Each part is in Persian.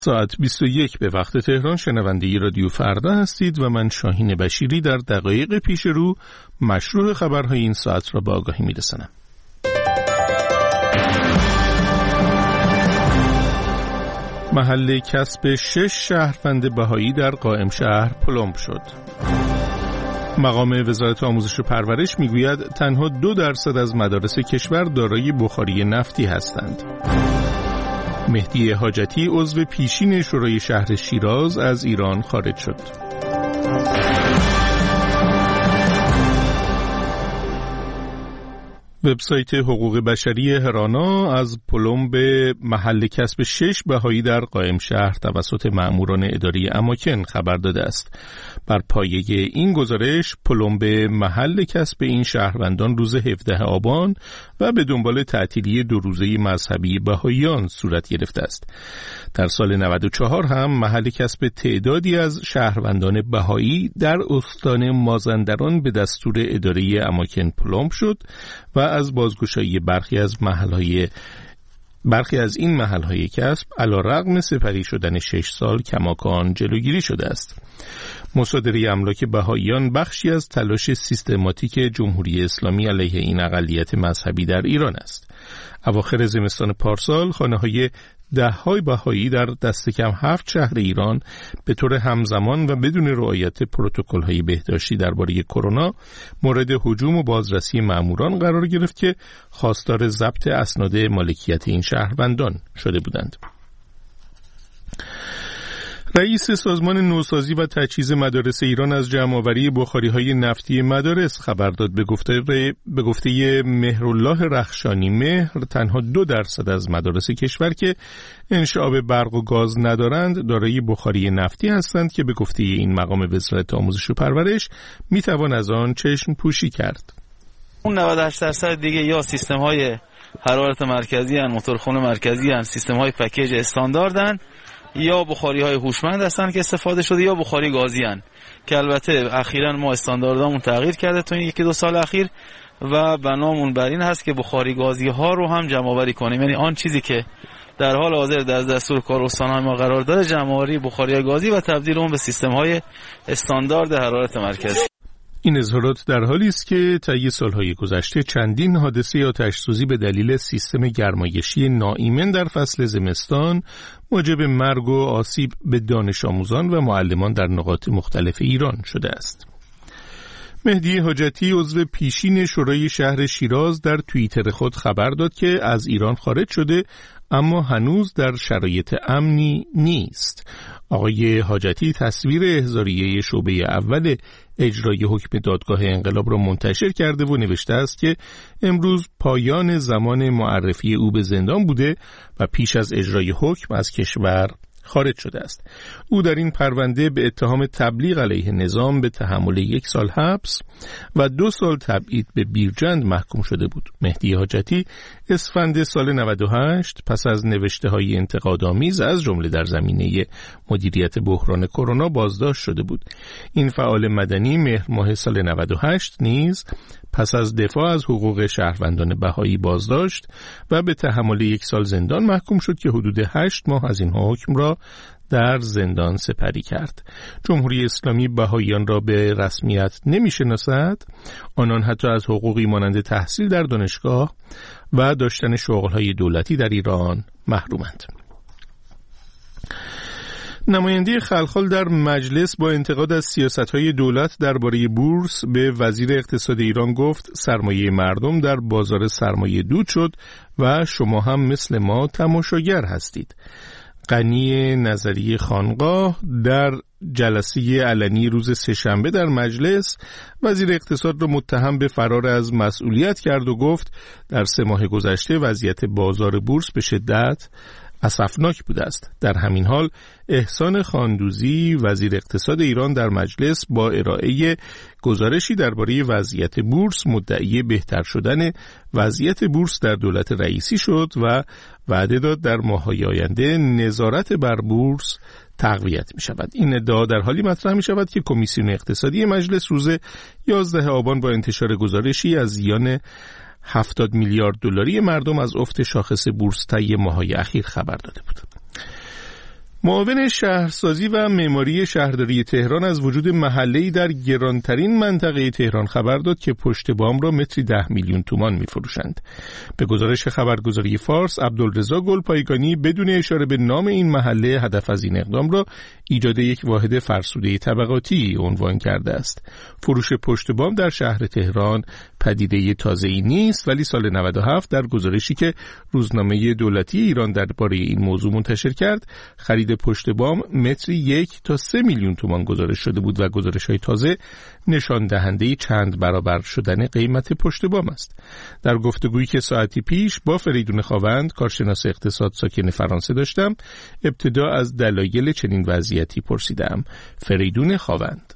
ساعت 21 به وقت تهران شنونده رادیو فردا هستید و من شاهین بشیری در دقایق پیش رو مشروع خبرهای این ساعت را به آگاهی می‌رسانم. محل کسب 6 شهروند بهایی در قائم شهر پلمب شد. مقام وزارت آموزش و پرورش میگوید تنها 2% از مدارس کشور دارای بخاری نفتی هستند. مهدی حاجتی عضو پیشین شورای شهر شیراز از ایران خارج شد. وبسایت حقوق بشری هرانا از پلمب محل کسب 6 بهایی در قائم شهر توسط مأموران اداری اماکن خبر داده است. بر پایه این گزارش پلمب محل کسب این شهروندان روز 17 آبان و به دنبال تعطیلی 2 روزه مذهبی بهاییان صورت گرفته است. در سال 94 هم محل کسب تعدادی از شهروندان بهایی در استان مازندران به دستور اداره اماکن پلمب شد و از بازگشایی برخی از این محل‌های کسب علی‌رغم سپری شدن 6 سال کماکان جلوگیری شده است. مصادره املاک بهائیان بخشی از تلاش سیستماتیک جمهوری اسلامی علیه این اقلیت مذهبی در ایران است. اواخر زمستان پارسال خانه‌های ده‌های بهایی در دست کم 7 شهر ایران به طور همزمان و بدون رعایت پروتکل‌های بهداشتی درباره کرونا مورد هجوم و بازرسی مأموران قرار گرفت که خواستار ضبط اسناد مالکیت این شهروندان شده بودند. رئیس سازمان نوسازی و تجهیز مدارس ایران از جمع‌آوری بخاری‌های نفتی مدارس خبر داد. به گفته مهرالله رخشانی مهر تنها 2% از مدارس کشور که انشعاب برق و گاز ندارند دارای بخاری نفتی هستند که به گفته این مقام وزارت آموزش و پرورش میتوان از آن چشم پوشی کرد. اون 98% دیگه یا سیستم‌های حرارت مرکزی ان، موتورخونه مرکزی ان، سیستم‌های پکیج استانداردن، یا بخاری های هوشمند هستن که استفاده شده یا بخاری گازی هستن که البته اخیراً ما استانداردامون تغییر کرده تو این 1-2 سال اخیر و بنامون بر این هست که بخاری گازی ها رو هم جمع آوری کنیم. یعنی آن چیزی که در حال حاضر در دستور کار استان‌های ما قرار داره جمع آوری بخاری گازی و تبدیل اون به سیستم های استاندارد حرارت مرکزی. این اظهارات در حالی است که طی سالهای گذشته چندین حادثه آتش‌سوزی به دلیل سیستم گرمایشی ناایمن در فصل زمستان موجب مرگ و آسیب به دانش آموزان و معلمان در نقاط مختلف ایران شده است. مهدی حاجتی عضو پیشین شورای شهر شیراز در توییتر خود خبر داد که از ایران خارج شده اما هنوز در شرایط امنی نیست. آقای حاجتی تصویر احضاریه شعبه اول اجرای حکم دادگاه انقلاب را منتشر کرده و نوشته است که امروز پایان زمان معرفی او به زندان بوده و پیش از اجرای حکم از کشور خارج شده است. او در این پرونده به اتهام تبلیغ علیه نظام به تحمل 1 سال حبس و 2 سال تبعید به بیرجند محکوم شده بود. مهدی حاجتی اسفند سال 98 پس از نوشته‌های انتقادآمیز از جمله در زمینه مدیریت بحران کرونا بازداشت شده بود. این فعال مدنی مهر ماه سال 98 نیز پس از دفاع از حقوق شهروندان بهایی بازداشت و به تحمل 1 سال زندان محکوم شد که حدود 8 ماه از این حکم را در زندان سپری کرد. جمهوری اسلامی بهاییان را به رسمیت نمی‌شناسد. آنان حتی از حقوقی مانند تحصیل در دانشگاه و داشتن شغل‌های دولتی در ایران محرومند. نماینده خلخال در مجلس با انتقاد از سیاست‌های دولت درباره بورس به وزیر اقتصاد ایران گفت سرمایه مردم در بازار سرمایه دود شد و شما هم مثل ما تماشاگر هستید. غنی نظری خانقاه در جلسه علنی روز سه‌شنبه در مجلس وزیر اقتصاد را متهم به فرار از مسئولیت کرد و گفت در 3 ماه گذشته وضعیت بازار بورس به شدت اسفناک بوده است. در همین حال احسان خاندوزی وزیر اقتصاد ایران در مجلس با ارائه گزارشی درباره وضعیت بورس مدعی بهتر شدن وضعیت بورس در دولت رئیسی شد و وعده داد در ماه‌های آینده نظارت بر بورس تقویت می شود. این ادعا در حالی مطرح می شود که کمیسیون اقتصادی مجلس روز 11 آبان با انتشار گزارشی از زیان 70 میلیارد دلاری مردم از افت شاخص بورس طی ماه‌های اخیر خبر داده بود. معاون شهرسازی و معماری شهرداری تهران از وجود محله‌ای در گرانترین منطقه تهران خبر داد که پشت بام را متری 10 میلیون تومان می‌فروشند. به گزارش خبرگزاری فارس، عبدالرضا گلپایگانی بدون اشاره به نام این محله هدف از این اقدام را ایجاد یک واحد فرسوده طبقاتی عنوان کرده است. فروش پشت بام در شهر تهران پدیده تازه‌ای نیست، ولی سال 97 در گزارشی که روزنامه دولتی ایران درباره این موضوع منتشر کرد، خرید پشت بام متری 1 تا 3 میلیون تومان گزارش شده بود و گزارش‌های تازه نشان دهنده چند برابر شدن قیمت پشت بام است. در گفتگویی که ساعتی پیش با فریدون خاوند، کارشناس اقتصاد ساکن فرانسه داشتم، ابتدا از دلایل چنین وضعیتی پرسیدم. فریدون خاوند: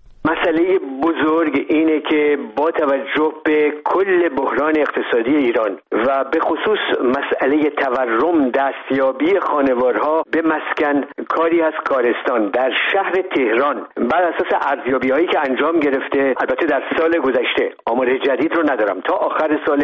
مسئله بزرگ اینه که با توجه به کل بحران اقتصادی ایران و به خصوص مسئله تورم دستیابی خانوارها به مسکن کاری از کارستان در شهر تهران بر اساس ارزیابی‌هایی که انجام گرفته، البته در سال گذشته، آمار جدید رو ندارم، تا آخر سال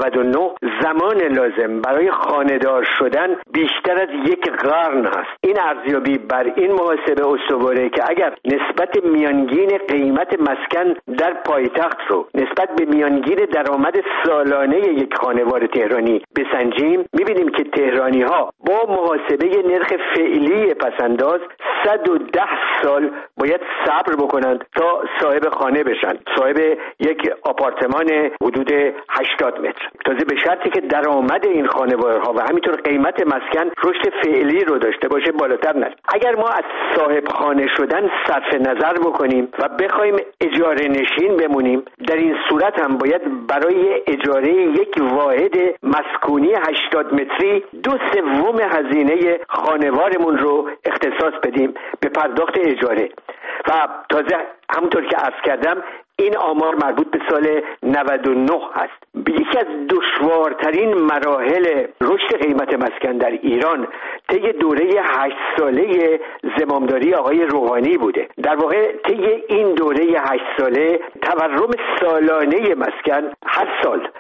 99 زمان لازم برای خانه‌دار شدن بیشتر از 1 قرن هست. این ارزیابی بر این محاسبه استواره که اگر نسبت میانگین قیمت مسکن در پایتخت رو نسبت به میانگین درآمد سالانه یک خانوار تهرانی بسنجیم، می‌بینیم که تهرانی‌ها با محاسبه نرخ فعلی پسنداز 110 سال باید صبر بکنند تا صاحب خانه بشن، صاحب یک آپارتمان حدود 80 متر، تازه به شرطی که درآمد این خانوارها و همینطور قیمت مسکن رشد فعلی رو داشته باشه، بالاتر نره. اگر ما از صاحب خانه شدن صرف نظر بکنیم و بخوایم اجاره نشین بمونیم، در این صورت هم باید برای اجاره یک واحد مسکونی 80 متری 2/3 هزینه خانوارمون رو اختصاص بدیم به پرداخت اجاره. و تازه همونطور که عرض کردم این آمار مربوط به سال 99 هست. یکی از دشوارترین مراحل رشد قیمت مسکن در ایران طی دوره 8 ساله زمامداری آقای روحانی بوده. در واقع طی این دوره 8 ساله تورم سالانه مسکن هر سال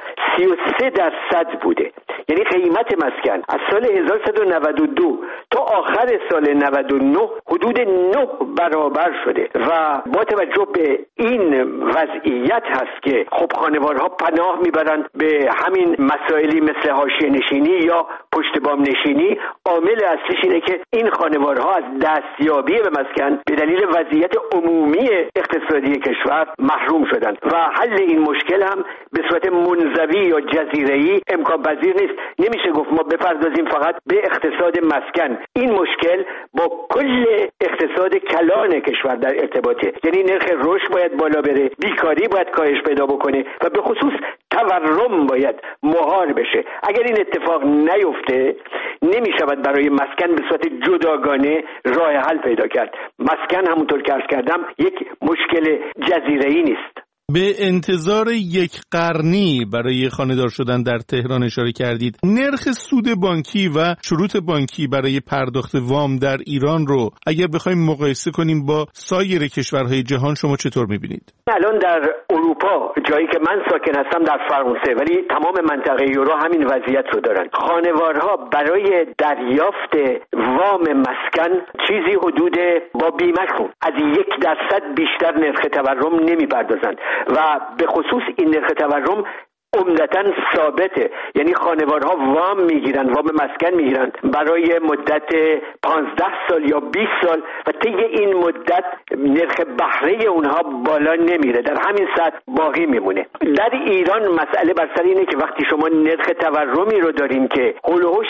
33% بوده. یعنی قیمت مسکن از سال 1192 تا آخر سال 99 حدود 9 برابر شده و با توجه به این وضعیت هست که خب خانوارها پناه میبرند به همین مسائلی مثل حاشیه نشینی یا پشت بام نشینی. عامل اصلیش اینه که این خانوارها از دستیابی به مسکن به دلیل وضعیت عمومی اقتصادی کشور محروم شدند و حل این مشکل هم به صورت منزوی یا جزیره‌ای امکان پذیر نیست. نمیشه گفت ما بپردازیم فقط به اقتصاد مسکن. این مشکل با کل اقتصاد کلان کشور در ارتباطه، یعنی نرخ رشد باید بالا بره، بیکاری باید کاهش پیدا بکنه و به خصوص تورم باید مهار بشه. اگر این اتفاق نیفته نمیشود برای مسکن به صورت جداگانه راه حل پیدا کرد. مسکن همونطور که عرض کردم یک مشکل جزیره‌ای نیست. به انتظار 1 قرنی برای خانه‌دار شدن در تهران اشاره کردید. نرخ سود بانکی و شروط بانکی برای پرداخت وام در ایران رو اگر بخوایم مقایسه کنیم با سایر کشورهای جهان شما چطور می‌بینید؟ الان در اروپا، جایی که من ساکن هستم در فرانسه، ولی تمام منطقه یورو همین وضعیت رو دارن. خانوارها برای دریافت وام مسکن چیزی حدود با بیمه از 1% بیشتر نرخ تورم نمی‌پردازند و به خصوص این نرخ تورم عمدتاً ثابته. یعنی خانوارها وام میگیرن، وام مسکن میگیرن برای مدت 15 سال یا 20 سال و طی این مدت نرخ بهره اونها بالا نمیره، در همین سطح باقی میمونه. در ایران مسئله بر سر اینه که وقتی شما نرخ تورمی رو داریم که هولوش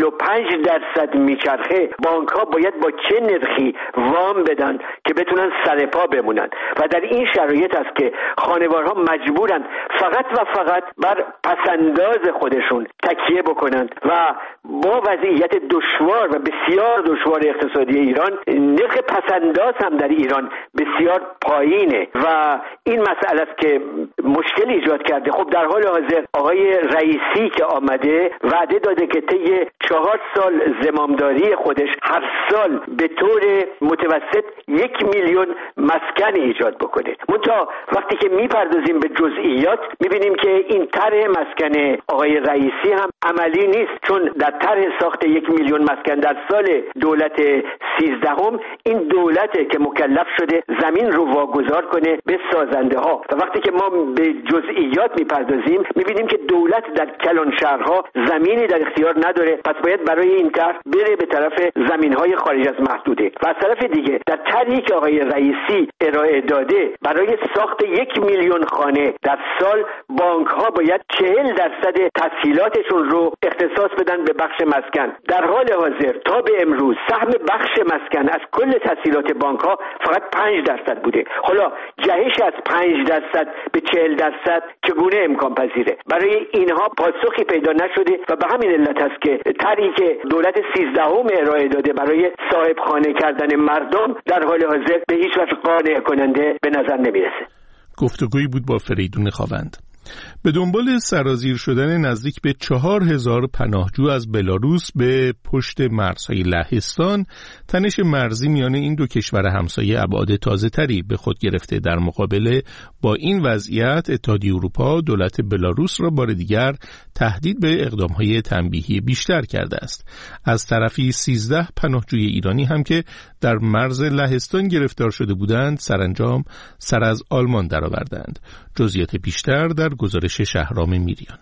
45% میچرخه، بانک ها باید با چه نرخی وام بدن که بتونن سر پا بمونن و در این شرایط است که خانوارها مجبورن فقط و فقط بر پسنداز خودشون تکیه بکنند و با وضعیت دشوار و بسیار دشوار اقتصادی ایران، نرخ پسنداز هم در ایران بسیار پایینه و این مسئله است که مشکل ایجاد کرده. خب در حال حاضر آقای رئیسی که آمده وعده داده که طی 4 سال زمامداری خودش هر سال به طور متوسط 1 میلیون مسکن ایجاد بکنه. منتها وقتی که میپردازیم به جزئیات میبینیم که این طرح مسکن آقای رئیسی هم عملی نیست، چون در طرح ساخت 1 میلیون مسکن در سال دولت 13 این دولته که مکلف شده زمین رو واگذار کنه به سازنده ها و وقتی که ما به جزئیات میپردازیم میبینیم که دولت در کلان شهرها زمینی در اختیار نداره، پس باید برای این طرح بره به طرف زمینهای خارج از محدوده. و از طرف دیگه در طرحی که آقای رئیسی ارائه داده برای ساخت 1 میلیون خانه در سال بانک ها باید 40% تسهیلاتشون رو اختصاص بدن به بخش مسکن. در حال حاضر تا به امروز سهم بخش مسکن از کل تسهیلات بانک ها فقط 5% بوده. حالا جهش از 5% به 40% چگونه امکان پذیره؟ برای اینها پاسخی پیدا نشده و به همین علت است که طرحی که دولت 13 ارائه داده برای صاحب خانه کردن مردم در حال حاضر به هیچ وجه قانع کننده به نظر نمیرسه. گفتگویی بود با فریدون خاوند. به دنبال سرازیر شدن نزدیک به 4000 پناهجو از بلاروس به پشت مرزهای لهستان، تنش مرزی میان این دو کشور همسایه ابعاد تازه‌تری به خود گرفته. در مقابله با این وضعیت، اتحادیه اروپا دولت بلاروس را بار دیگر تهدید به اقدام‌های تنبیهی بیشتر کرده است. از طرفی 13 پناهجوی ایرانی هم که در مرز لهستان گرفتار شده بودند، سرانجام سر از آلمان درآوردند. جزئیات بیشتر در گزارش شهرام میریان.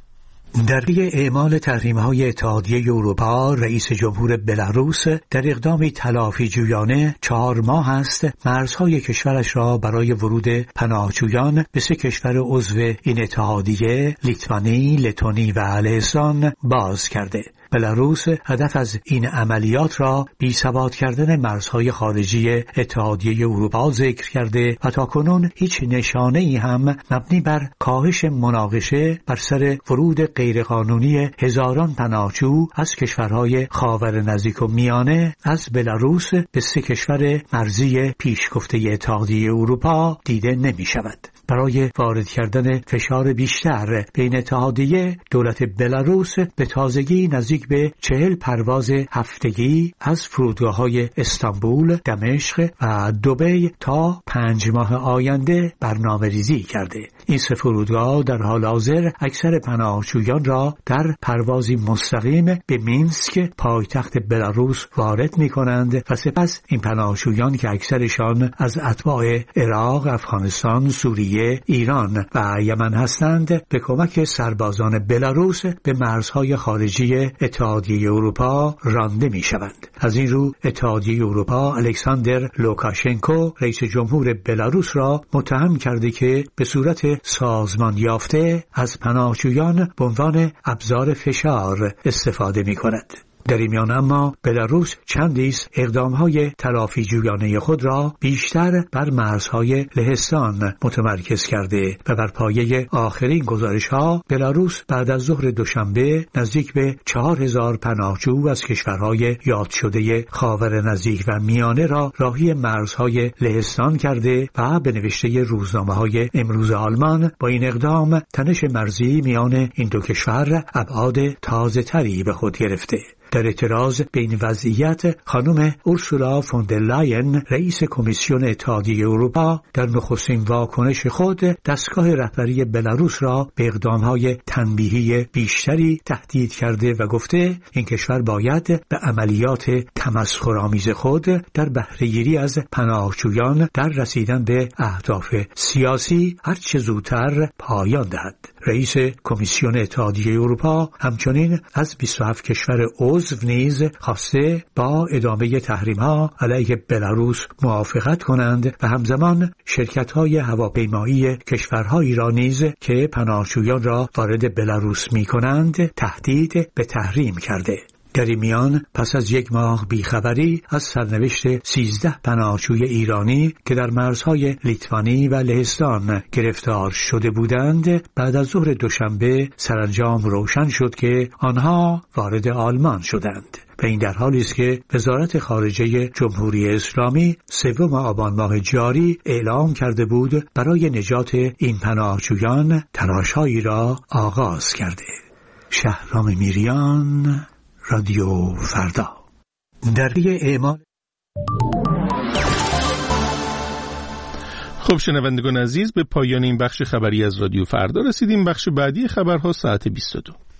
در پی اعمال تحریم‌های اتحادیه اروپا، رئیس جمهور بلاروس در اقدامی تلافی جویانه 4 ماه است مرزهای کشورش را برای ورود پناهجویان به 3 کشور عضو این اتحادیه، لیتوانی، لتونی و لهستان باز کرده. بلاروس هدف از این عملیات را بی‌ثبات کردن مرزهای خارجی اتحادیه اروپا ذکر کرده و تاکنون هیچ نشانه‌ای هم مبنی بر کاهش مناقشه بر سر ورود غیرقانونی هزاران پناهجو از کشورهای خاور نزدیک و میانه از بلاروس به 3 کشور مرزی پیشگفته اتحادیه اروپا دیده نمی شود. برای وارد کردن فشار بیشتر بین اتحادیه، دولت بلاروس به تازگی نزدیک به 40 پرواز هفتگی از فرودگاه‌های استانبول، دمشق و دبی تا 5 ماه آینده برنامه‌ریزی کرده. این 3 فرودگاه در حال حاضر اکثر پناهجویان را در پروازی مستقیم به مینسک پایتخت بلاروس وارد می‌کنند و سپس این پناهجویان که اکثرشان از اتباع عراق، افغانستان، سوریه، ایران و یمن هستند، به کمک سربازان بلاروس به مرزهای خارجی اتحادیه اروپا رانده می‌شوند. از این رو اتحادیه اروپا الکساندر لوکاشنکو رئیس جمهور بلاروس را متهم کرده که به صورت سازمان یافته از پناهجویان به عنوان ابزار فشار استفاده می‌کند. در این میان اما بلاروس چندیست اقدام‌های تلافی جویانه خود را بیشتر بر مرزهای لهستان متمرکز کرده و بر پایه آخرین گزارش‌ها بلاروس بعد از ظهر دوشنبه نزدیک به 4000 پناهجو از کشورهای یاد شده خاور نزدیک و میانه را راهی مرزهای لهستان کرده و به نوشته روزنامه‌های امروز آلمان با این اقدام تنش مرزی میان این دو کشور ابعاد تازه‌تری به خود گرفته. در اعتراض به این وضعیت، خانم اورسولا فون در لاین رئیس کمیسیون اتحادیه اروپا در نخستین واکنش خود دستگاه رهبری بلاروس را به اقدام‌های تنبیهی بیشتری تهدید کرده و گفته این کشور باید به عملیات تمسخرآمیز خود در بهره‌گیری از پناهجویان در رسیدن به اهداف سیاسی هرچه زودتر پایان دهد. رئیس کمیسیون اتحادیه اروپا همچنین از 27 کشور عضو نیز خواسته با ادامه تحریم‌ها علیه بلاروس موافقت کنند و همزمان شرکت‌های هواپیمایی کشورهایی را نیز که پناهجویان را وارد بلاروس می‌کنند تهدید به تحریم کرده. در این میان پس از 1 ماه بیخبری از سرنوشت 13 پناهجوی ایرانی که در مرزهای لیتوانی و لهستان گرفتار شده بودند، بعد از ظهر دوشنبه سرانجام روشن شد که آنها وارد آلمان شدند و این در حالی است که وزارت خارجه جمهوری اسلامی 3 آبان ماه جاری اعلام کرده بود برای نجات این پناهجویان تلاش‌هایی را آغاز کرده. شهرام میریان، رادیو فردا. در اعمال خب شنوندگان عزیز، به پایان این بخش خبری از رادیو فردا رسیدیم. بخش بعدی خبرها ساعت 22.